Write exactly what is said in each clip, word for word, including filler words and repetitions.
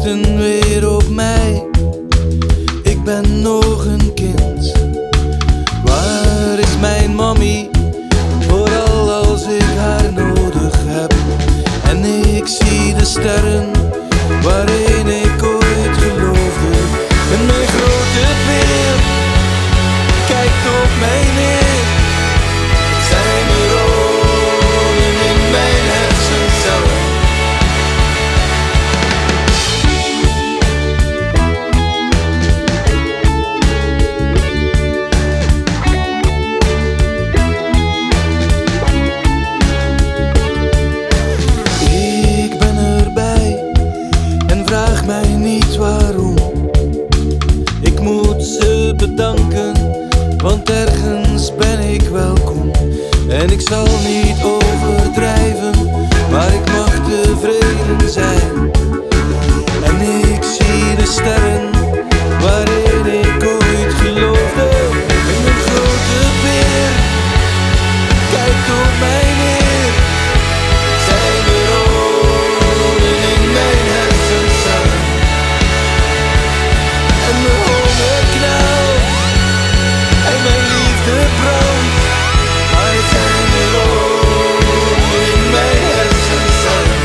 wachten weer op mij. Ik ben nog een kind. Waar is mijn mami? Vooral als ik haar nodig heb. En ik zie de sterren waarin ik ooit geloofde. En mijn grote beer kijkt op mij neer. Het zijn neuronen in mijn hersencellen. Ik ben erbij en vraag mij niet waarom. Ik moet ze bedanken, want ergens ben ik welkom. En ik zal niet overdrijven, maar ik mag tevreden zijn. En ik zie de sterren waarin ik ooit geloofde. En mijn grote beer kijkt op mij neer. Zijn neuronen in mijn hersencellen. En mijn honger knelt en mijn liefde brandt. Maar het zijn neuronen in mijn hersencellen.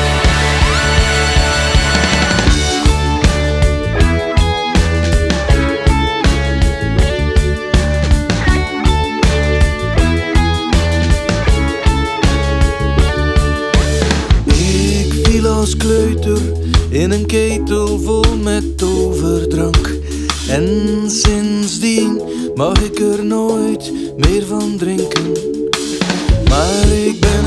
Ik viel als kleuter in een ketel vol met toverdrank. En sindsdien mag ik er nooit meer van drinken. Maar ik ben